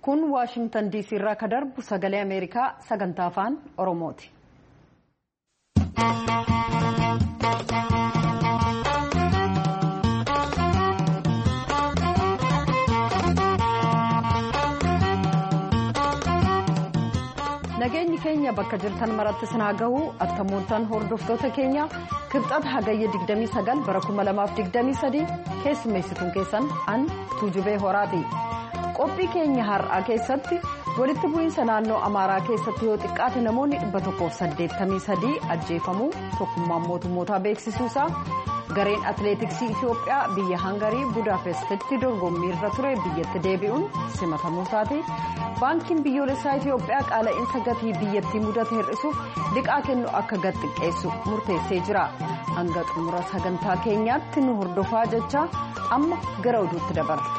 Kun Washington DC irraa ka darbu sagalee Ameerikaa sagantaa afaan Oromooti. Nageenyi keenya bakka jirtan maratti sinaa gahu attamooltan hordoftoota keenya kibxata hagayya 29 bara 2023 keessummeessituun keessan an Tuujubee Horaati. Qophii keenya har'aa keessatti walitti bu'iinsa naannoo Amaaraa keessatti yoo xiqqaate namoonni 183 ajjeefamuu tokkummaan mootummootaa beeksisuusaa gareen atileetiksii Itoophiyaa biyya Hangarii Budaapestitti dorgommii irra ture biyyatti deebi'uun simatamuusaati. Baankiin biyyoolessaa Itoophiyaa qaala'insa gatii biyyattii mudate hir'isuuf liqaa kennu akka gad xiqqeessu murteessee jira. Hanga xumura sagantaa keenyaatti nu hordofaa jecha amma gara oduutti dabarra.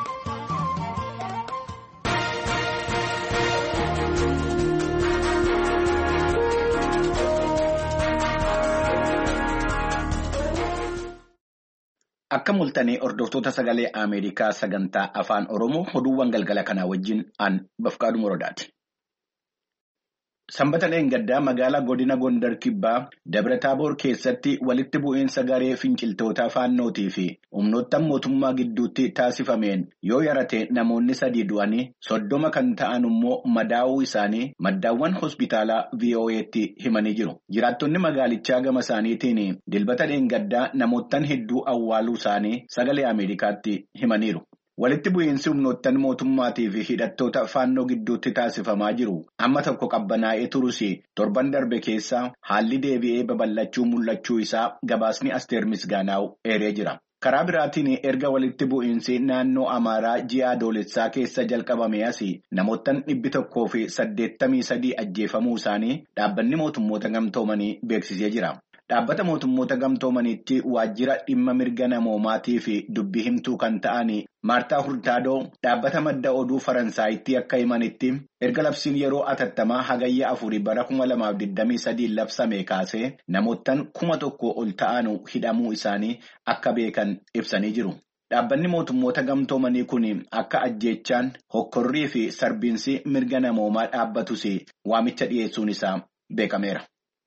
Akka mul'atanii hordoftoota sagalee Ameerikaa sagantaa afaan Oromoo oduuwwan galgala kanaa wajjin an Bafqaaduu Morodaati. Sanbata Dheengaddaa magaalaa godina Gondar Kibbaa Dabra Taaboor keessatti walitti bu'iinsa garee finciltoota faannootii fi humnoottan mootummaa gidduutti taasifameen yoo yarate namoonni 3 du'anii 30 kan ta'an immoo madaa'uu isaanii maddaawwan hospitaalaa VOA'tti himanii jiru. Jiraattonni magaalichaa gama isaaniitiin dilbata Dheengaddaa namoottan hedduu awwaaluu isaanii sagalee Ameerikaatti himaniiru. Walitti bu'iinsi humnoottan mootummaatii fi hidhattoota faannoo gidduutti taasifamaa jiru amma tokko qabbanaa'ee turus torban darbe keessa haalli deebi'ee babal'achuu mul'achuu isaa gabaasni Asteer Misgaanaaw eeree jira. Karaa biraatiin erga walitti bu'iinsi naannoo Amaaraa ji'a Adoolessaa keessa jalqabame asii namoottan 183 ajjeefamuu isaanii dhaabbanni mootummoota gamtoomanii beeksisee jira. Dhaabbata mootummoota gamtoomaniitti waajjira dhimma mirga namoomaatii fi dubbii himtuu kan ta'an Maartaa Hurtaadoo dhaabbata madda oduu Faransaayitti akka himanitti erga labsiin yeroo atattamaa hagayya 4 bara 2023 labsame kaasee namoottan 1,000 ol ta'an hidhamuu isaanii akka beekan ibsanii jiru. Dhaabbanni mootummoota gamtoomanii kun akka ajjeechaan hokkorrii fi sarbiinsi mirga namoomaa dhaabbatus waamicha dhiyeessuun isaa beekameera.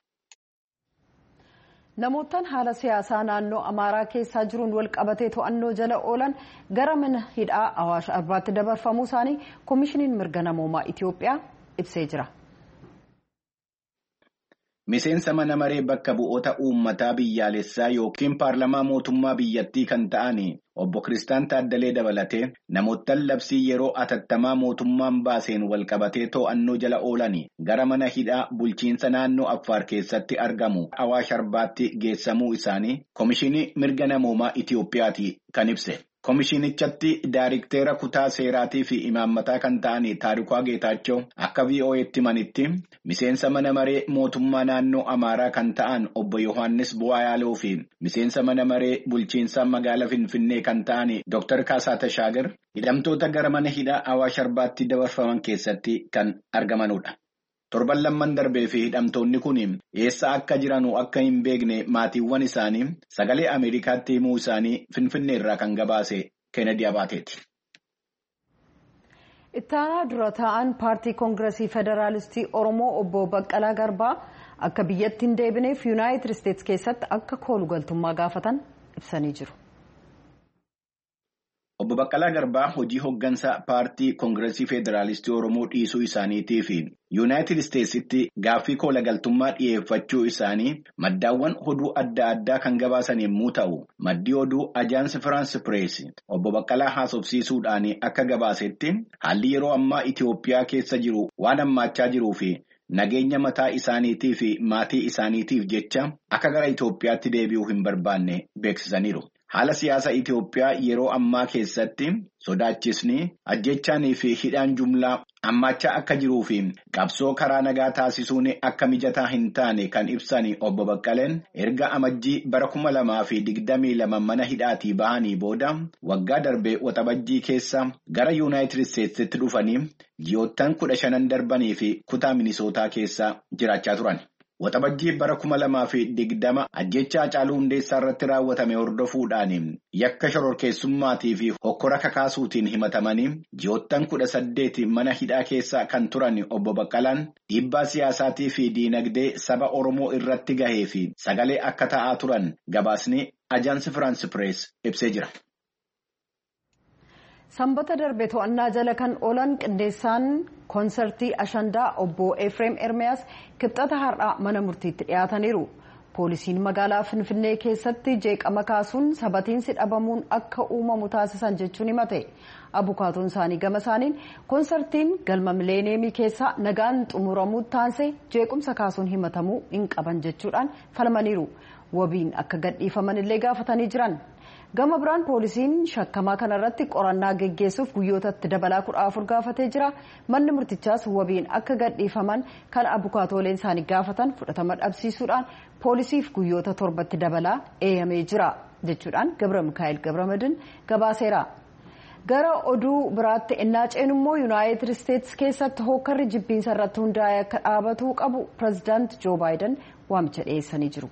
Namoottan haala siyaasaa naannoo Amaaraa keessaa jiruun wal qabatee to'annoo jala oolan gara mana hidhaa Awaash Arbaatti dabarfamuu isaanii Koomishiniin Mirga Namoomaa Itoophiyaa ibsee jira. Miseensa mana maree bakka bu'oota uummataa biyyaalessaa yookiin paarlamaa mootummaa biyyattii kan ta'an obbo Kiristaan Taaddalee dabalatee namoottan labsii yeroo atattamaa mootummaan baaseen wal qabatee to'annoo jala oolan gara mana hidhaa bulchiinsa naannoo Affaar keessatti argamu Awaash Arbaatti geessamuu isaanii Koomishinii Mirga Namoomaa Itoophiyaati kan ibse. Koomishinichatti Daayirikteera kutaa seeraatii fi imaammataa kan ta'an Taarikaa Geetaachoo akka VOA'tti himanitti miseensa mana maree mootummaa naannoo Amaaraa kan ta'an obbo Yohaannis Bu'aayaaloo fi miseensa mana maree bulchiinsa magaalaa Finfinnee kan ta'an Dr. Kaasaa Tashaagar hidhamtoota gara mana hidhaa Awaash Arbaatti dabarfaman keessatti kan argamanudha. Torban lamman darbee fi hidhamtoonni kun eessa akka jiranuu akka hin beekne maatiiwwan isaanii sagalee Ameerikaatti himuu isaanii Finfinnee irraa kan gabaase Kennedy Abaateeti. Ittaanaa dura taa'an paartii Koongireesii Federaalistii Oromoo obbo Baqqalaa Garbaa akka biyyatti hin deebineef Yuunaayitid Isteetsi keessatti akka koolugaltummaa gaafatan ibsanii jiru. Obbo Baqqalaa Garbaa hojii hoggansa paartii Koongireesii Federaalistii Oromoo dhiisuu isaaniitii fi Yuunaayitid Isteetsitti gaaffii koolagaltummaa dhiyeeffachuu isaanii maddaawwan oduu adda addaa kan gabaasan yommuu ta'u, maddii oduu Ajaansi Firaansi Pirees obbo Baqqalaa haasofsiisuudhaan akka gabaasetti haalli yeroo ammaa Itoophiyaa keessa jiru waan hammaachaa jiruu fi nageenya mataa isaaniitii fi maatii isaaniitiif jecha akka gara Itoophiyaatti deebi'uu hin barbaanne beeksisaniiru. Haala siyaasa Itoophiyaa yeroo ammaa keessatti sodaachisni ajjechaanii fi hidhaan jumlaa hammaachaa akka jiruu fi qabsoo karaa nagaa taasisuun akka mijataa hin taane kan ibsan obbo Baqqaleen erga amajjii bara 2022 mana hidhaatii bahanii booda waggaa darbee waxabajjii keessa gara Yuunaayitid Isteetsitti dhufanii ji'oottan 15 darbanii fi kutaa Minisootaa keessa jiraachaa turan. Waxabajjii bara 2020 ajjeechaa Haacaaluu Hundeessaa irratti raawwatame hordofuudhaan yakka shororkeessummaatii fi hokkora kakaasuutiin himatamanii ji'oottan 18 mana hidhaa keessa kan turan obbo Baqqalaan dhiibbaa siyaasaatii fi diinagdee saba Oromoo irratti gahee fi sagalee akka ta'aa turan gabaasni Ajaansi Firaansi Pirees ibsee jira. Sanbata darbe to'annaa jala kan oolan qindeessaan koonsartii Ashandaa obbo Efreem Ermiyaas kibxata har'aa mana murtiitti dhiyaataniiru. Poolisiin magaalaa Finfinnee keessatti jeeqama kaasuun sabatiinsi dhabamuun akka uumamu taasisan jechuun himate. Abukaatoon isaanii gama isaaniin koonsartiin galma mileeneemii keessaa nagaan xumuramuu taanse jeequmsa kaasuun himatamuu hin qaban jechuudhaan falmaniiru. Wabiin akka gadhiifaman illee gaafatanii jiran. Gama biraan poolisiin shakkamaa kanarratti qorannaa geggeessuuf guyyootatti dabalaa 14 gaafatee jira. Manni murtichaas wabiin akka gadhiifaman kan abukaatooleen isaanii gaafatan fudhatama dhabsiisuudhaan poolisiif guyyoota 7tti dabalaa eeyamee jira jechuudhaan Gabra Mikaa'el Gabramadin gabaaseera. Gara oduu biraatti innaa ceenummoo Yuunaayitid Isteetsi keessatti hokkarri jibbiinsa irratti hundaa'ee akka dhaabatuu qabu pireezidaanti Joo Baayiden waamicha dhiyeessanii jiru.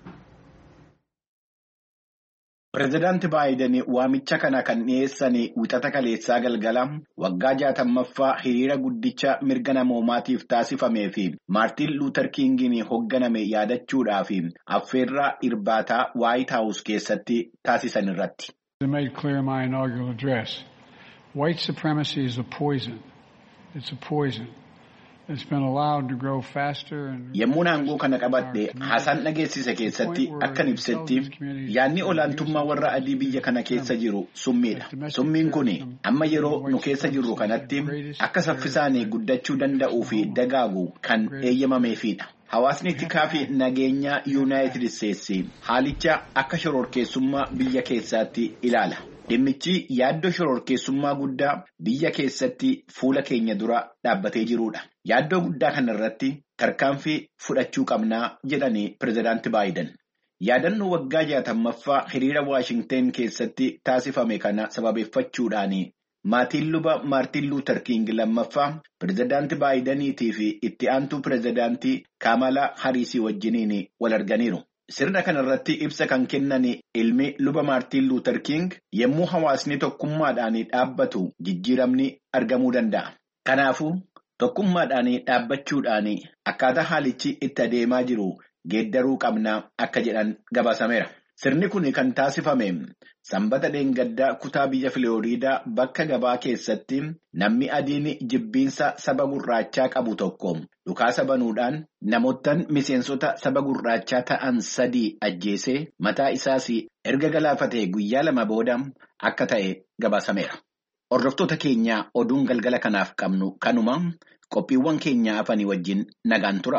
Pireezidaanti Baayiden waamicha kana kan dhiyeessan wixata kaleessaa galgala waggaa 60ffaa hiriira guddicha mirga namoomaatiif taasifamee fi Maartiin Luuter Kingiin hoogganame yaadachuudhaaf affeerraa irbaataa Waayit Haawus keessatti taasisan irratti. I made clear my inaugural address. White supremacy is a poison. It's a poison. It's been allowed to grow faster and Yemmuu aangoo kana qabadhe haasaan dhageessise keessatti akkan ibsetti yaadni olaantummaa warra adii biyya kana keessa jiru summiidha. Summiin kun amma yeroo nu keessa jirru kanatti akka saffisaan guddachuu danda'uu fi dagaagu kan eeyyamameefidha. Hawaasni tikaa fi nageenya Yuunaayitid Isteetsi haalicha akka shororkeessummaa biyya keessaatti ilaala. Dhimmichi yaaddoo shororkeessummaa guddaa biyya keessatti fuula keenya dura dhaabbatee jirudha. Yaaddoo guddaa kanarratti tarkaanfii fudhachuu qabnaa jedhanii pireezidaanti Baayiden. Yaadannoo waggaa 60ffaa hiriira Waashingteen keessatti taasifame kana sababeeffachuudhaan maatiin luba Maartiin Luuter King lammaffaa pireezidaanti Baayideniitii fi itti aantuu pireezidaantii Kaamalaa Hariisii wajjiniin wal arganiiru. Sirna kanarratti ibsa kan kennan ilmi luba Maartiin Luuter King yemmuu hawaasni tokkummaadhaan dhaabbatu jijjiiramni argamuu danda'a. Kanaafuu tokkummaadhaan dhaabbachuudhaan akkaataa haalichi itti adeemaa jiru geeddaruu qabnaa akka jedhan gabaasameera. Sirni kun kan taasifame sanbata dheengaddaa kutaa biyya Filooriidaa bakka gabaa keessatti namni adiin jibbiinsa saba gurraachaa qabu tokko dhukaasa banuudhaan namoottan miseensota saba gurraachaa ta'an 3 ajjeesee mataa isaas erga galaafatee guyyaa 2 booda akka ta'e gabaasameera. Hordoftoota keenya oduun galgala kanaaf qabnu kanuma qophiiwwan keenya hafanii wajjin nagaan tura.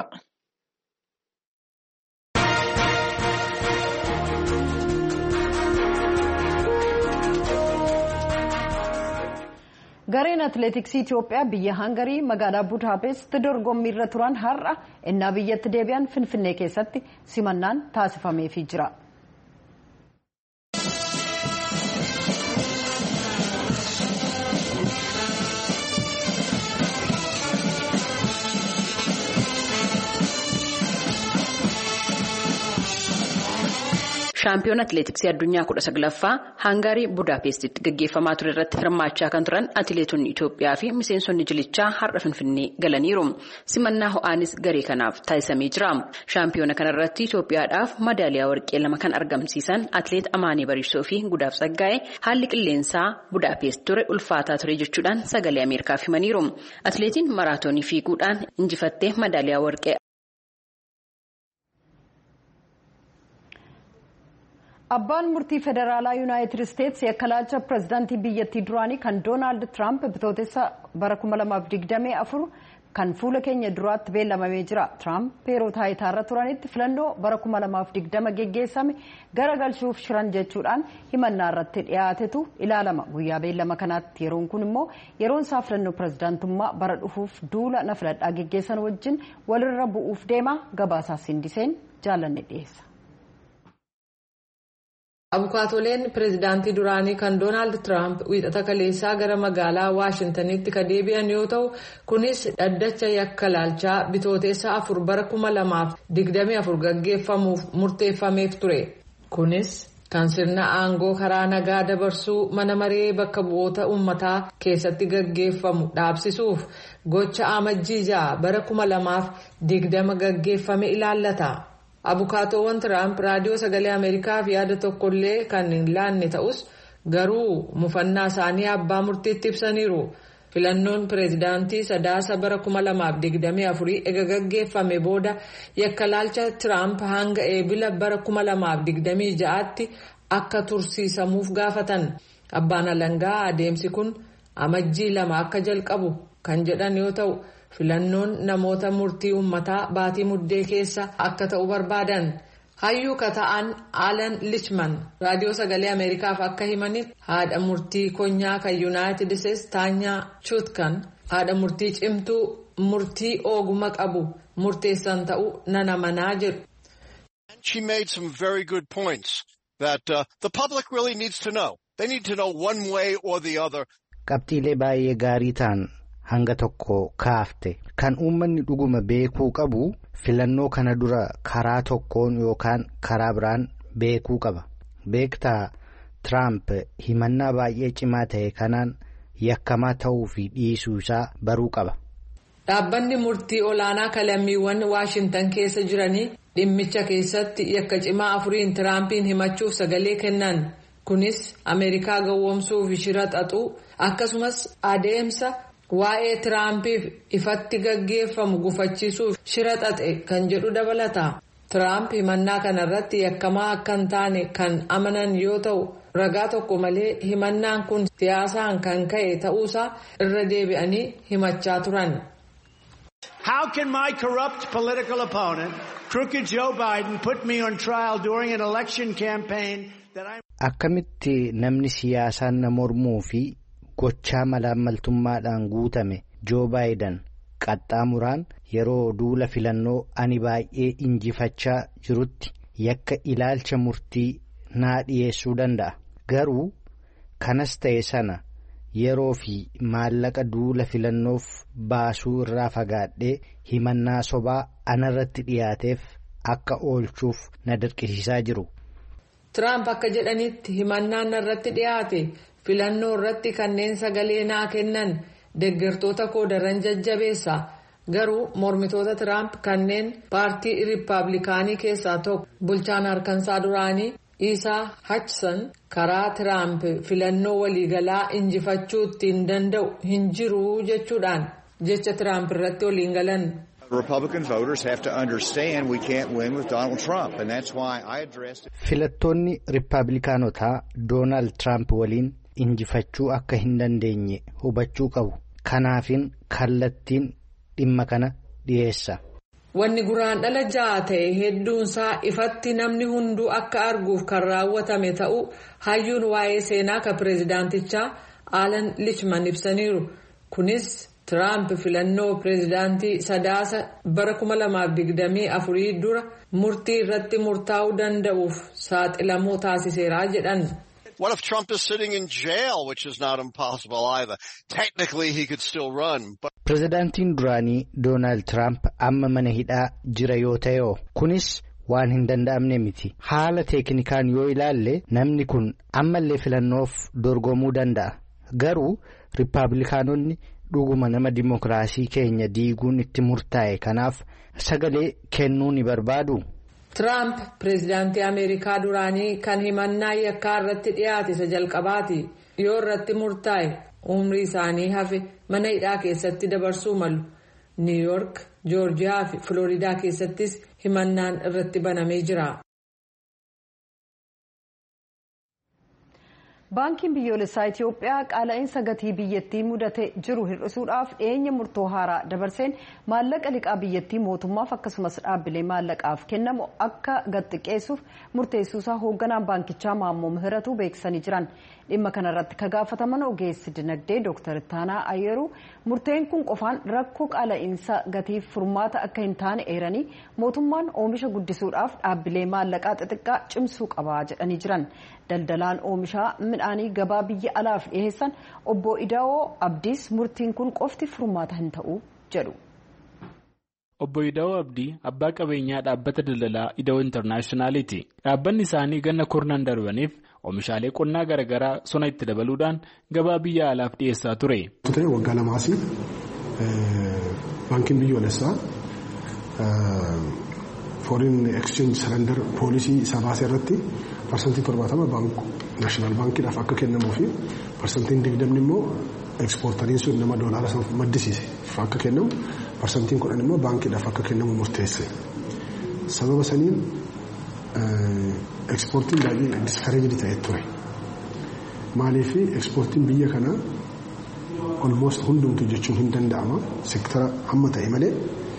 Gareen atileetiksii Itoophiyaa biyya Hangarii magaalaa Budaapest dorgommii irra turan har'a innaa biyyatti deebi'an Finfinnee keessatti simannaan taasifameefii jira. Shaampiyoon atileetiksii addunyaa 19ffaa Hangarii Budaapestitti gaggeeffamaa ture irratti hirmaachaa kan turan atileetonni Itoophiyaa fi miseensonni jilichaa har'a Finfinnee galaniiru. Simannaa ho'aanis garee kanaaf taasisamee jira. Shaampiyoona kanarratti Itoophiyaadhaaf madaaliyaa warqee 2 kan argamsiisan atileet Amaanee Bariisoo fi Gudaaf Saggaa'ee haalli qilleensaa Budaapest ture ulfaataa ture jechuudhaan sagalee Ameerikaaf himaniiru. Atileetiin maraatoonii fiiguudhaan injifattee madaaliyaa warqee Abbaan murtii federaalaa Yuunaayitid Isteetsi yakkalaalcha pireezidaantii biyyattii duraanii kan Doonaald Tiraamp bitootessa bara 2024 kan fuula keenya duraatti beellamamee jira. Tiraamp yeroo taayitaarra turanitti filannoo bara 2020 geggeessame garagalchuuf shiran jechuudhaan himannaa irratti dhiyaatetu ilaalama. Guyyaa beellama kanaatti yeroon kun immoo yeroon isaa filannoo pireezidaantummaa bara dhufuuf duula na filadhaa geggeessan wajjin walirra bu'uuf deema. Gabaasaa Sindiseen jaallanne dhiyeessa. Abukaatoleen pireezidaantii duraanii kan Doonaald Tiraamp wiixata kaleessaa gara magaalaa Waashintanitti ka deebi'an yoo ta'u kunis dhaddacha yakka laalchaa bitooteessa 4 bara 2024 gaggeeffamuuf murteeffameef ture. Kunis kan sirna aangoo karaa nagaa dabarsuu mana maree bakka bu'oota uummataa keessatti gaggeeffamu dhaabsisuuf gocha amajjii 6 bara 2020 gaggeeffame ilaallata. Abukaatoowwan Tiraamp raadiyoo sagalee Ameerikaaf yaada tokkollee kan hin laanne ta'us garuu mufannaa isaanii abbaa murtiitti ibsaniiru. Filannoon pireezidaantii sadaasa bara 2024 ega gaggeeffame booda yakka laalcha Tiraamp hanga eebila bara 2026tti akka tursiisamuuf gaafatan. Abbaan alangaa adeemsi kun amajjii 2 akka jalqabu kan jedhan yoo ta'u filannoon namoota murtii uummataa baatii muddee keessa akka ta'u barbaadan. Hayyuu ka ta'an Alan Lichman raadiyoo sagalee Ameerikaaf akka himanitti haadha murtii konyaa kan Yuunaayitid Isteetsi Taanyaa Chutkan haadha murtii cimtuu murtii ogummaa qabu murteessan ta'uu nan amanaa jedhu. She made some very good points that the public really needs to know. They need to know one way or the other. Qabxiilee baay'ee gaarii ta'an hanga tokko kaafte kan uummanni dhuguma beekuu qabu. Filannoo kana dura karaa tokkoon yookaan karaa biraan beekuu qaba. Beektaa Tiraamp himannaa baay'ee cimaa ta'e kanaan yakkamaa ta'uu fi dhiisuu isaa baruu qaba. Dhaabbanni murtii olaanaa lammiiwwan Waashintan keessa jiranii dhimmicha keessatti yakka cimaa 4 Tiraampiin himachuuf sagalee kennan. Kunis Ameerikaa gowwoomsuuf shira xaxuu akkasumas adeemsa. Waa'ee Tiraampiif ifatti gaggeeffamu gufachiisuuf shira xaxe kan jedhu dabalata. Tiraamp himannaa kanarratti yakkamaa akka hin taane kan amanan yoo ta'u ragaa tokko malee himannaan kun siyaasaan kan ka'e ta'uusaa irra deebi'anii himachaa turan. How can my corrupt political opponent, crooked Joe Biden, put me on trial during an election campaign that I'm... Akkamitti namni siyaasaan na mormuu fi gochaa malaammaltummaadhaan guutame Joo Baayiden qaxxaamuraan yeroo duula filannoo ani baay'ee injifachaa jirutti yakka ilaalcha murtii naa dhiyeessuu danda'a. Garuu kanas ta'e sana yeroo fi maallaqa duula filannoof baasuu irraa fagaadhee himannaa sobaa anarratti dhiyaateef akka oolchuuf na dirqisiisaa jiru. Tiraamp akka jedhanitti himannaan irratti dhiyaate. Filannoo irratti kanneen sagalee naa kennan deeggartoota koo daran jajjabeessa. Garuu mormitoota Tiraamp kanneen paartii Riippaabilikaanii keessaa tokko bulchaan harkansaa duraanii Isaa Hachsan karaa Tiraamp filannoo waliigalaa injifachuu ittiin danda'u hin jiru jechuudhaan jecha Tiraamp irratti waliin galan. Republican voters have to understand we can't win with Donald Trump, and that's why I addressed it. Filattoonni Riippaabilikaanotaa Doonaald Tiraamp waliin injifachuu akka hin dandeenye hubachuu qabu. Kanaafin kallattiin dhimma kana dhiyeessa. Wanni guraandhala 6 ta'e hedduunsaa ifatti namni hunduu akka arguuf kan raawwatame ta'uu hayyuun waa'ee seenaa ka pireezidaantichaa Alan Lichman ibsaniiru. Kunis Tiraamp filannoo pireezidaantii sadaasa bara 2024 dura murtii irratti murtaa'uu danda'uuf saaxilamuu taasiseera jedhan. What if Trump is sitting in jail, which is not impossible either? Technically, he could still run. But Pireezidaantiin duraanii Doonaald Tiraamp amma mana hidhaa jira yoo ta'e kunis waan hin danda'amne miti. Haala teeknikaan yoo ilaalle namni kun ammallee filannoof dorgomuu danda'a. Garuu Riippaabilikaanonni dhuguma nama dimokiraasii keenya diiguun itti murtaa'e kanaaf sagalee kennuu ni barbaadu. Tiraamp pireezidaantii Ameerikaa duraanii kan himannaa yakkaa irratti dhiyaate isa jalqabaati. Yoo irratti murtaa'e umrii isaanii hafe mana hidhaa keessatti dabarsuu malu. New York, Joorjiyaa fi Filooriidaa keessattis himannaan irratti banamee jira. Baankiin biyyoolessaa Itoophiyaa qaala'insa gatii biyyattii mudate jiru hir'isuudhaaf dhiyeenya murtoo haaraa dabarseen maallaqa liqaa biyyattii mootummaaf akkasumas dhaabbilee maallaqaaf kennamu akka gad-xiqqeessuuf murteessuusaa hoogganaan baankichaa Maammoo Mihiratu beeksisanii jiran. Dhimma kanarratti ka gaafataman ogeessi dinagdee Dr. Taanaa Ayyeeruu murteen kun qofaan rakkoo qaala'insa gatiif furmaata akka hin taane eeranii mootummaan oomisha guddisuudhaaf dhaabbilee maallaqaa xixiqqaa cimsuu qaba jedhanii jiran. daldalaan oomishaa midhaanii gabaa biyya alaaf dhiyeessan obbo Idaa'oo Abdiis murtiin kun qofti furmaata hin ta'u jedhu. Obbo Idaa'oo Abdii abbaa qabeenyaa dhaabbata daldalaa Idaa'oo Intarnaashinaaliiti. Dhaabbanni isaanii ganna kurnan darbaniif oomishaalee qonnaa garaagaraa sona itti dabaluudhaan gabaa biyya alaaf dhiyeessaa ture. Waggaa lamaas baankiin biyyoolessaa foreign exchange surrender poolisii isaa baasee irratti parsantii 70 naashinaal baankiidhaaf akka kennamuu fi parsantiin 20 immoo ekspoortariin sun nama doolaara maddisiise akka kennamu parsantiin 10 immoo baankiidhaaf akka kennamu murteesse. Sababa saniin ekspoortiin baay'ee diskareejdi ta'ee ture. Maaliif ekspoortiin biyya kanaa almost hundumtu jechuun hin danda'ama sektara hamma ta'e malee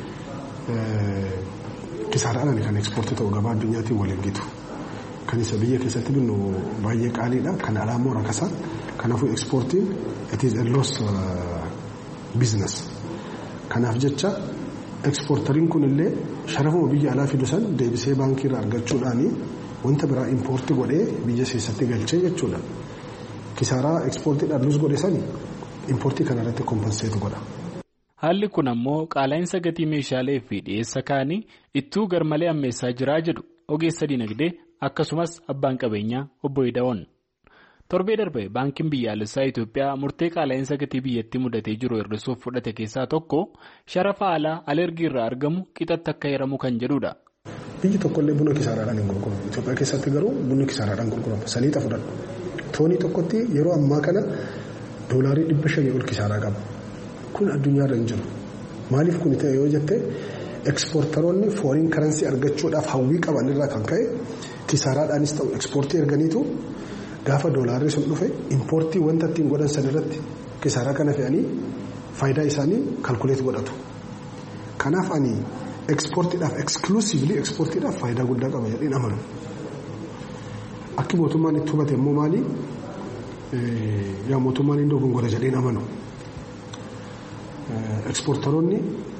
kisaaraadhaan kan ekspoortii ta'u gabaa addunyaatiin waliin gitu. Kan isa biyya keessatti binnu baay'ee qaaliidha. Kan alaa immoo rakasa. Kanaafuu ekspoortiin it is a loss business. Kanaaf jecha ekspoortariin kunillee sharafuma biyya alaa fidu san deebisee baankii irraa argachuudhaan wanta biraa impoortii godhee biyya keessatti galchee jechuudha. Kisaaraa ekspoortiidhaan lus godhe sani impoortii kanarratti kompenseetu godha. Haalli kun ammoo qaala'insa gatii meeshaalee fi dhiyeessa kaanii ittuu garmalee ammeessaa jiraa jedhu ogeessa dinagdee akkasumas abbaan qabeenyaa obbo Idaa'oon. Torbee darbe baankiin biyyaalessaa Itoophiyaa murtee qaala'insa gatii biyyattii mudatee jiru hir'isuuf fudhate keessaa tokko sharafa alaa alergii irraa argamu qixatti akka hiramu kan jedhudha. Biyyi tokkollee buna kisaaraadhaan hin gurguramu. Itoophiyaa keessatti garuu bunni kisaaraadhaan gurgurama. Saliixa fudhadhu. Toonii tokkotti yeroo ammaa kana doolaarii 500 ol kisaaraa qaba. Kun addunyaarra hin jiru. Maaliif kun ta'e yoo jette ekspoortaroonni foreign currency argachuudhaaf hawwii qaban irraa kan ka'e kisaaraadhaanis ta'u ekspoortii erganiitu gaafa doolaarri sun dhufe impoortii wanta ittiin godhan san irratti kisaaraa kana fe'anii faayidaa isaanii kalkuleet godhatu. Kanaaf ani ekspoortiidhaaf exclusively ekspoortiidhaaf faayidaa guddaa qaba jedheen amanu. Akki mootummaan itti hubate immoo maali? Yaa mootummaan hin dogongora jedheen amanu. Ekspoortaroonni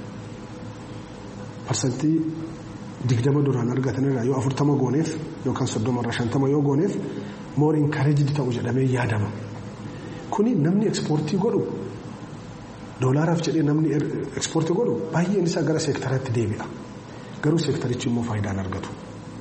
parsantii 20 duraan argatan irraa yoo 40 gooneef yookaan 30 irraa 50 yoo gooneef more encouraged ta'u jedhamee yaadama. Kuni namni ekspoortii godhu doolaaraaf jedhee namni ekspoortii godhu baay'een isaa gara seektaraatti deebi'a. Garuu seektarichi immoo faayidaan argatu.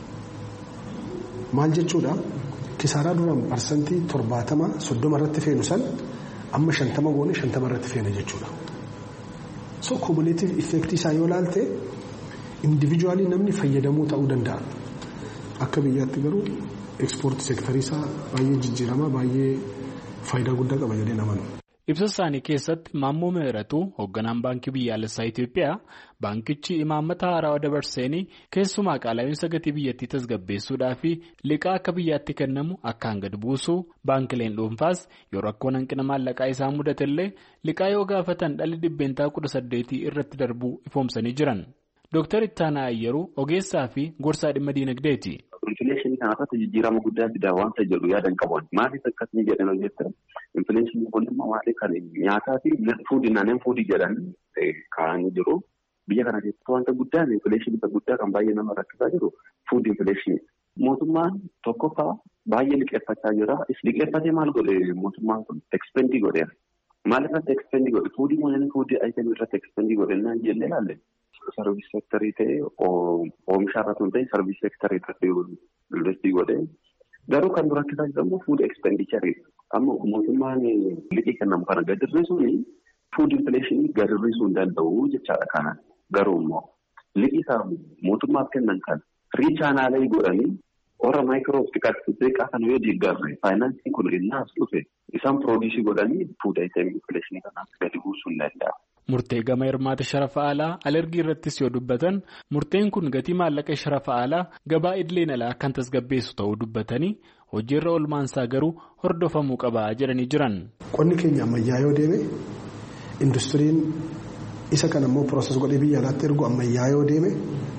Maal jechuudha? Kisaaraa duraan parsantii 70 30 irratti feenu san amma 50 goone 50 irratti feena jechuudha. So cumulative effect isaa yoo ilaalte individually namni fayyadamuu ta'uu danda'a. Akka biyyaatti garuu ekspoortii seektarii isaa baay'ee jijjiirama baay'ee faayidaa guddaa qaba jedhee namanu. Ibsa isaanii keessatti Maammoo Mihiratuu hoogganaan baankii biyyaalessaa Itoophiyaa baankichi imaammata haarawaa dabarseenii keessumaa qaala'insa gatii biyyattii tasgabbeessuudhaa fi liqaa akka biyyaatti kennamu akkaan gad buusuu baankileen dhuunfaas yoo rakkoon hanqina maallaqaa isaa mudatellee liqaa yoo gaafatan dhalli dhibbeentaa 18 irratti darbuu ifoomsanii jiran. Dooktar Ittaanaa Ayyeruu ogeessaa fi gorsaa dhimma diinagdeeti. Infileeshinii kanarratti jijjiirama guddaa fidaa waanta jedhu yaadan qaban. Maaliif akkasii jedhan hojjetan? Infileeshinii kun immoo maali kan nyaataa fi fuudii naanneen fuudii jedhan kaa'anii jiru. Biyya kana keessatti wanta guddaan infileeshinii guddaa kan baay'ee nama rakkisaa jiru fuudii infileeshinii. Mootummaan tokkoffaa baay'ee liqeeffachaa jira. Liqeeffatee maal godhe mootummaan kun ekspendii godheera. Maal irratti ekspendii godhe? Fuudii mootummaan fuudii ayitemii irratti ekspendii godhe naan jennee ilaalle. Sarviis seektarii ta'ee oomisha irratti hundee sarviis seektarii irratti investii godhee garuu kan dura rakkisaa jiru fuud ekspendicharii amma mootummaan liqii kennamu kana gad hir'isuun fuud infileeshinii gad hir'isuu hin danda'u jechaadha. Kana garuu immoo liqii isaa mootummaaf kennan kan riichaanaalee godhanii warra maayikiroof xiqqaa kana yoo deeggarre faayinaansiin kun innaas dhufe isaan piroodiisii godhanii fuud ayitemii infileeshinii kanaaf gadi buusuu hin danda'a. Murtee gama hirmaata sharafa alaa alergii irrattis yoo dubbatan murteen kun gatii maallaqa sharafa alaa gabaa idileen alaa kan tasgabbeessu ta'uu dubbatanii hojiirra oolmaansaa garuu hordofamuu qaba jedhanii jiran. Qonni keenya ammayyaa yoo deeme industiriin isa kan ammoo pirooses godhee biyya alaatti ergu ammayyaa yoo deeme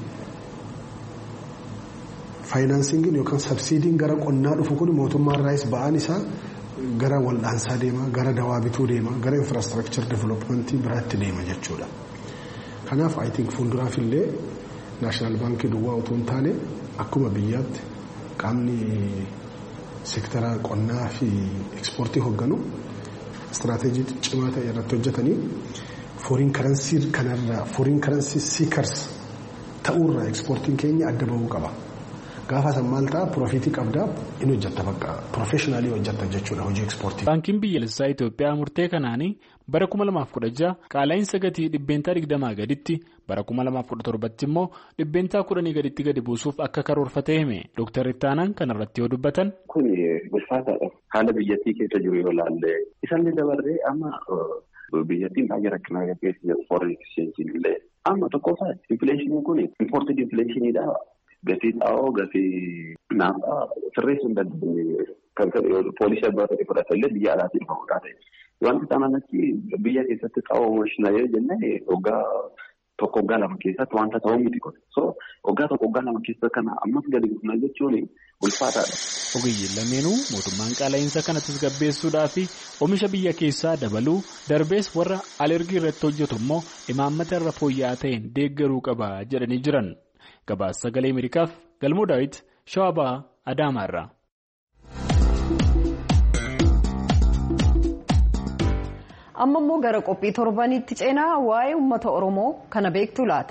faayinaansiingiin yookaan sabsiidiin gara qonnaa dhufu kun mootummaan raayis ba'aan isaa. Gara wal'aansaa deema, gara dawaa bituu deema, gara infrastructure developmentii biraatti deema jechuudha. Kanaaf I think fuulduraaf illee naashinaal baankii duwwaa utuu hin taane akkuma biyyaatti qaamni seektara qonnaa fi ekspoortii hoogganu istiraateejii cimaa ta'e irratti hojjetanii fooriin karansii kanarraa fooriin karansii siikars ta'uurraa ekspoortiin keenya adda bahuu qaba. Gaafa san maal ta'a piroofitii qabdaa inni hojjetta bakka piroofeeshinaalii hojjetta jechuudha hojii ekspoortii. Baankiin biyyaalessaa Itoophiyaa murtee kanaanii bara 2016 qaala'iinsa gatii dhibbeentaa 20 gaditti bara 2017 immoo dhibbeentaa 10 gaditti gadi buusuuf akka karoorfatee hime Dr. Ittaanaan kanarratti yoo dubbatan. Kun ulfaataadha. Haala biyyattii keessa jiru yoo ilaalle isaan dabarree amma biyyattiin baay'ee rakkinaa gaggeessaa jiru foreign exchange illee amma tokkoffaa infleeshiniin kun imported infleeshiniidha. Gatii xaa'oo gatii naafaa sirreessuu hin dandeenye kan poolisii abbaa ta'e fudhata illee biyya alaatiin ba'uudhaa ta'e. Wanti kanatti biyya keessatti xaa'oo oomishna yoo jenne waggaa lama keessatti wanta ta'uu miti kun. So waggaa lama keessa kana ammas gadi guddaa jechuun ulfaataadha. Ogeeyyiin lameenuu mootummaan qaala'iinsa kana tasgabbeessuudhaa fi oomisha biyya keessaa dabaluu darbees warra alergii irratti hojjetu immoo imaammata irra fooyya'aa ta'een deeggaruu qaba jedhanii jiran. Gabaasa Sagalee Ameerikaaf Galmoo Daawit Shawaa Adaamaarraa. Amma immoo gara qophii torbaniitti ceenaa waa'ee uummata Oromoo kana beektu laata.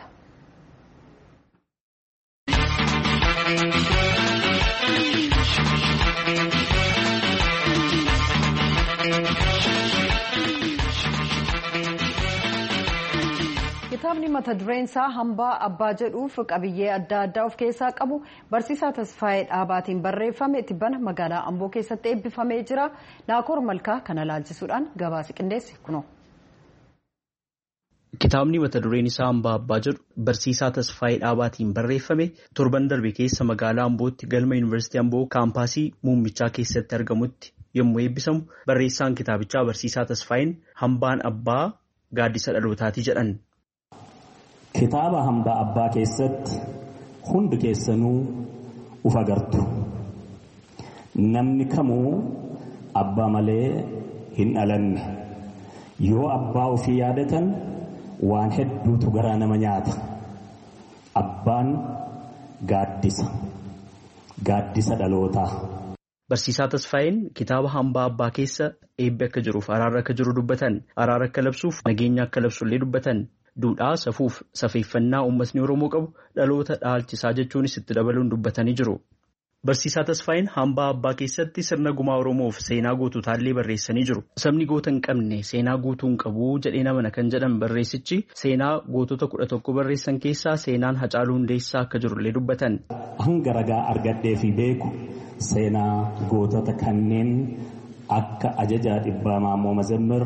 Kitaabni mata dureen isaa hambaa abbaa jedhuuf qabiyyee adda addaa of keessaa qabu barsiisaa Tasfaayee Dhaabaatiin barreeffame tibbana magaalaa Amboo keessatti eebbifamee jira. Naakoor Malkaa kana laalchisuudhaan gabaasa qindeesse kunoo. Kitaabni mata dureen isaa hambaa abbaa jedhu barsiisaa Tasfaayee Dhaabaatiin barreeffame torban darbe keessa magaalaa Ambootti galma Yuunivarsiitii Amboo kaampaasii muummichaa keessatti argamutti yommuu eebbisamu barreessaan kitaabichaa barsiisaa Tasfaayeen hambaan abbaa gaaddisa dhalootaati jedhan. Kitaaba hambaa abbaa keessatti hundi keessanuu uf agartu. Namni kamuu abbaa malee hin dhalanne. Yoo abbaa ofii yaadatan waan hedduutu garaa nama nyaata. Abbaan gaaddisa dhalootaa. Barsiisaa Tasfaayeen kitaaba hambaa abbaa keessa eebbi akka jiruuf araara akka jiru dubbatan. Araara akka labsuuf nageenya akka labsullee dubbatan. Duudhaa safuuf safeeffannaa uummatni Oromoo qabu dhaloota dhaalchisaa jechuunis itti dabaluun dubbatanii jiru. Barsiisaa Tasfaayeen hambaa abbaa keessatti sirna gumaa Oromoof seenaa guututaallee barreessanii jiru. Sabni goota hin qabne seenaa guutuu hin qabu jedhee namana kan jedhan barreessichi seenaa gootota 11 barreessan keessaa seenaan Hacaaluu Hundeessaa akka jirullee dubbatan. Hanga ragaa argadhee fi beeku seenaa gootota kanneen akka ajajaa dhibbaa Maammoo Mazammir,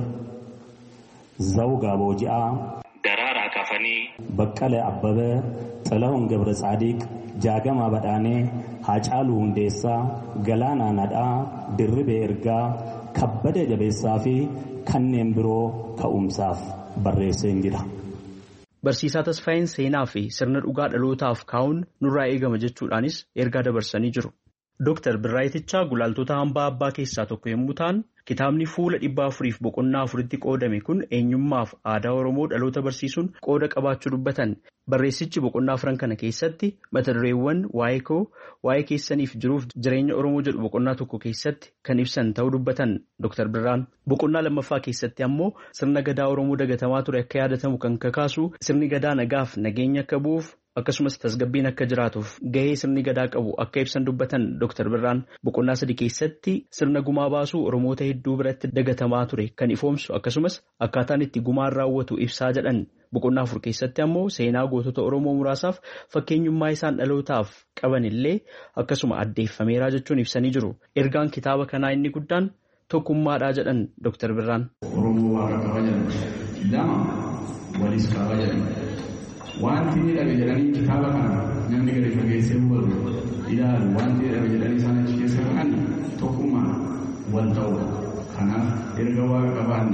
Zawgaa Booji'aa, Daraaraa Kafanii, Baqqalee Abbabee, Xilahun Gabra Tsaadiq, Jaagamaa Badhaanee, Hacaaluu Hundeessaa, Galaanaa Nadhaa, Dirribee Ergaa, Kabbadee Jabeessaa fi kanneen biroo ka'umsaaf barreessee jira. Barsiisaa Tasfaayeen seenaa fi sirna dhugaa dhalootaaf kaa'uun nurraa eegama jechuudhaanis ergaa dabarsanii jiru. Dooktar Birraayitichaa gulaaltota hambaa abbaa keessaa tokko yommuu ta'an, kitaabni fuula 404tti qoodame kun eenyummaaf aadaa Oromoo dhaloota barsiisuun qooda qabaachuu dubbatan. Barreessichi boqonnaa 4 kana keessatti mata dureewwan waa'ee koo, waa'ee keessaniif jiruuf jireenya Oromoo jedhu boqonnaa tokko keessatti kan ibsan ta'uu dubbatan Dooktar Birraan. Boqonnaa 2ffaa keessatti ammoo sirna gadaa Oromoo dagatamaa ture akka yaadatamu kan kakaasu sirni gadaa nagaaf nageenya akka bu'uuf akkasumas tasgabbiin akka jiraatuuf gahee sirni gadaa qabu akka ibsan dubbatan Dooktar Birraan boqonnaa 3 keessatti sirna gumaa baasuu Oromoota hedduu biratti dagatamaa ture kan ifoomsu akkasumas akkaataan itti gumaan raawwatu ibsaa jedhan. Boqonnaa 4 keessatti ammoo seenaa gootota Oromoo muraasaaf fakkeenyummaa isaan dhalootaaf qaban illee akkasuma addeeffameeraa jechuun ibsanii jiru. Ergaan kitaaba kanaa inni guddaan tokkummaadhaa jedhan Dooktar Birraan. Oromoo waaqa kabajan lama walis kabajan. Wanti inni dhabe jedhanii kitaaba kana namni gadi fageessee hubatu ilaalu wanti dhabe jedhanii isaan achi keessa ka'an tokkummaa wal ta'u. Kanaaf erga waaqa qabaanne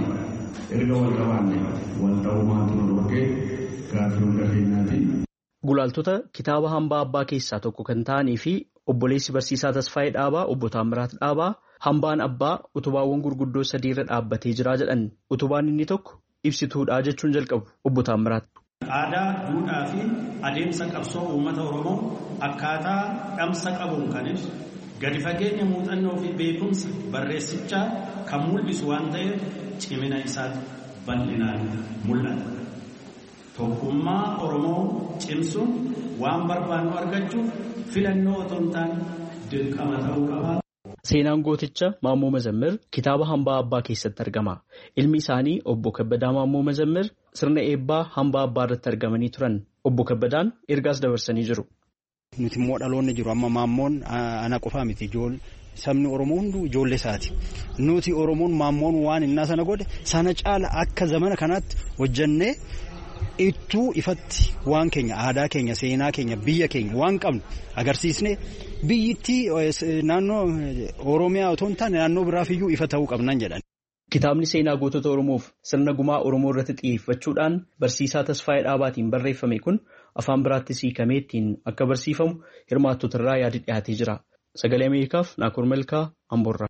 wal ta'uu maatu nu dhorkee gaaffii hunda keenyaati. Gulaaltota kitaaba hambaa abbaa keessaa tokko kan ta'anii fi obboleessi barsiisaa Tasfaayee Dhaabaa obbo Taammiraat Dhaabaa hambaan abbaa utubaawwan gurguddoo 3 irra dhaabbatee jira jedhan. Utubaan inni tokko ibsituudhaa jechuun jalqabu obbo Taammiraat. Aadaa, duudhaa fi adeemsa qabsoo uummata Oromoo akkaataa dhamsa qabuun kan ibsu Gadi fageenya muuxannoo fi beekumsa barreessichaa kan mul'isu waan ta'eef cimina isaa bal'inaan mul'ata. Tokkummaa Oromoo cimsuun waan barbaannu argachuuf filannoo otoo hin taane dirqama ta'uu qaba. Seenaan gooticha Maammoo Mazammir kitaaba hambaa abbaa keessatti argama. Ilmi isaanii obbo Kabbadaa Maammoo Mazammir sirna eebbaa hambaa abbaa irratti argamanii turan. Obbo Kabbadaan ergaas dabarsanii jiru. Nuti immoo dhaloonni jiru amma maammoon ana qofaa miti sabni Oromoo hunduu ijoollee isaati. Nuti Oromoon maammoon waan innaa sana godhe sana caala akka zamana kanaatti hojjannee ittuu ifatti waan keenya aadaa keenya seenaa keenya biyya keenya waan qabnu agarsiisne biyyittii naannoo Oromiyaa otoo hin taane naannoo biraafiyyuu ifa ta'uu qabnan jedhan. Kitaabni seenaa gootota Oromoof sirna gumaa Oromoo irratti xiyyeeffachuudhaan barsiisaa Tasfaayee Dhaabaatiin barreeffame kun afaan biraattis hiikamee ittiin akka barsiifamu hirmaattota irraa yaadi dhiyaatee jira. Sagalee Ameerikaaf Naakoor Malkaa Amboorraa.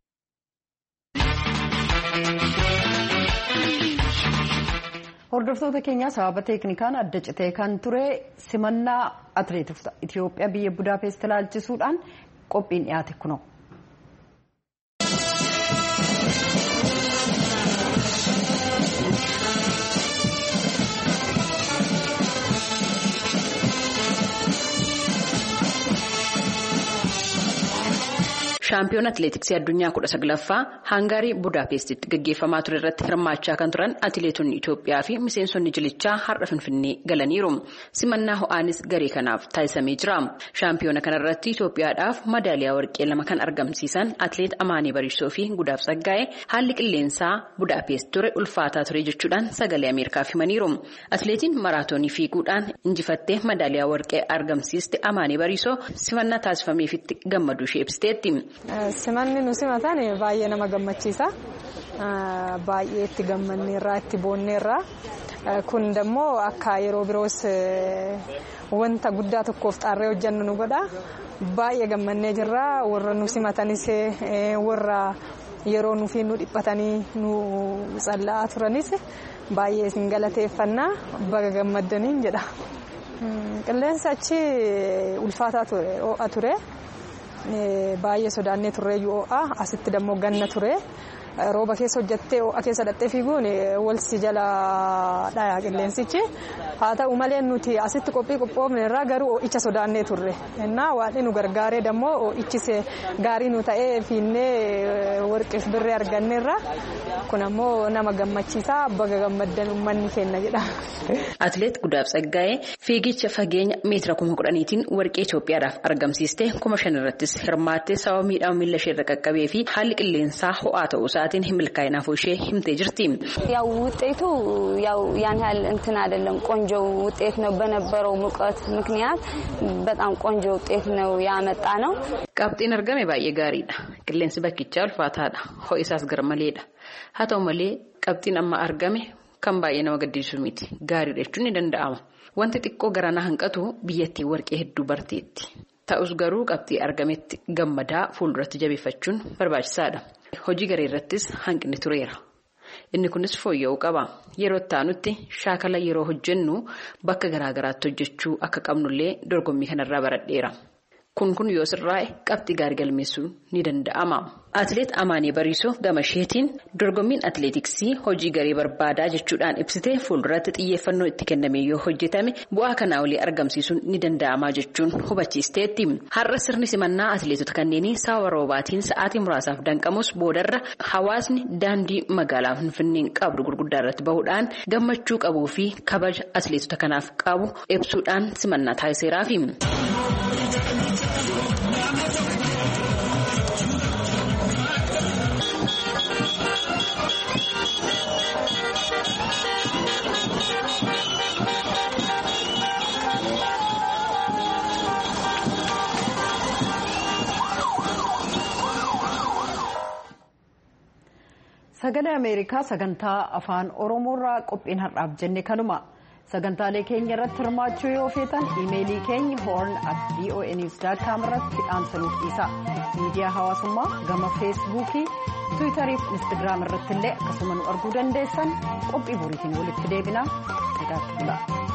Hordoftoota keenya sababa teeknikaan adda citee kan ture simannaa atileetota Itoophiyaa biyya Budaapest ilaalchisuudhaan qophiin dhiyaate kunoo. Shaampiyoon atileetiksii addunyaa 19ffaa Haangaarii Budaapestitti gaggeeffamaa ture irratti hirmaachaa kan turan atileetonni Itoophiyaa fi miseensonni jilichaa har'a Finfinnee galaniiru. Simannaa ho'aanis garee kanaaf taasisamee jira. Shaampiyoona kanarratti Itoophiyaadhaaf madaaliyaa warqee 2 kan argamsiisan atileet Amaanii Bariisoo fi Gudaaf Saggaa'ee haalli qilleensaa Budaapest ture ulfaataa ture jechuudhaan sagalee Ameerikaaf himaniiru. Atileetiin maraatoonii fiiguudhaan injifattee madaaliyaa warqee argamsiiste Amaanii Bariisoo simannaa taasifameefitti gammaduu ishee ibsiteetti. Simanni nu simatan baay'ee nama gammachiisa. Baay'ee itti gammanneerraa itti boonneerraa. Kun immoo akka yeroo biroos wanta guddaa tokkoof xaarree hojjannu nu godha. Baay'ee gammannee jirra. Warra nu simatanis warra yeroo nufi nu dhiphatanii nu tsalla'aa turanis baay'ee isin galateeffannaa baga gammaddaniin jedha. Qilleensa achi ulfaataa ture. Baay'ee sodaannee turreeyyuu ho'a asitti dammoo ganna ture rooba keessa hojjattee ho'a keessa dhattee fiiguun walsi jala dhaya qilleensichi haa ta'u malee nuti asitti qophoofne irraa garuu ho'icha sodaannee turre innaa waan nu gargaaree dammoo ho'ichis gaarii nu ta'ee fiinnee warqeef birree arganneerra kun ammoo nama gammachiisaa baga gammaddan uummanni kenna jedha. Atileet Gudaaf Saggaa'ee fiigicha fageenya meetira 10,000tiin warqee Itoophiyaadhaaf argamsiiste 5,000 irrattis hirmaattee sababa miidhama miila ishee irra qaqqabee fi haalli qilleensaa ho'aa ta'uu isaatiin milkaa'inaaf ishee himtee jirti. ያው ውጤቱ ያው ያን ያህል እንትን አይደለም ቆንጆ ውጤት ነው በነበረው ሙቀት ምክንያት በጣም ቆንጆ ውጤት ነው ያመጣ ነው። qabxiin argame baay'ee gaariidha. Qilleensi bakkichaa ulfaataadha. Ho'isaas garmaleedha. Haa ta'u malee qabxiin amma argame kan baay'ee nama gaddisiisu miti. Gaariidha jechuun ni danda'ama. Wanti xiqqoo garanaa hanqatu biyyattii warqee hedduu barteetti. Ta'us garuu qabxii argametti gammadaa fuulduratti jabeeffachuun barbaachisaadha. Hojii garee irrattis hanqinni tureera. Inni kunis fooyya'uu qaba. Yeroo itti aanutti shaakala yeroo hojjennu bakka garaagaraatti hojjechuu akka qabnullee dorgommii kanarraa baradheera. Kun yoo sirraa'e qabxii gaarii galmeessuu ni danda'ama. Atileet Amaanii Bariisoo gama isheetiin dorgommiin atileetiksii hojii garee barbaadaa jechuudhaan ibsitee fuulduratti xiyyeeffannoo itti kenname yoo hojjetame bu'aa kanaa olii argamsiisuun ni danda'ama jechuun hubachiisteetti. Har'a sirni simannaa atileetota kanneenii sababa roobaatiin sa'aatii muraasaaf danqamus boodarra hawaasni daandii magaalaa Finfinneen qabdu gurguddaa irratti bahuudhaan gammachuu qabuu fi kabaja atileetota kanaaf qabu ibsuudhaan simannaa taasiseeraafi. Sagalee Ameerikaa sagantaa afaan Oromoorraa qophiin har'aaf jenne kanuma. Sagantaalee keenya irratti hirmaachuu yoo feetan iimeelii keenya horn@voanews.com irratti dhaamsanuuf dhiisa. Miidiyaa hawaasummaa gama feesbuukii, tiwiitarii fi instaagiraam irratti illee akkasuma nu arguu dandeessan qophii boriitiin walitti deebina.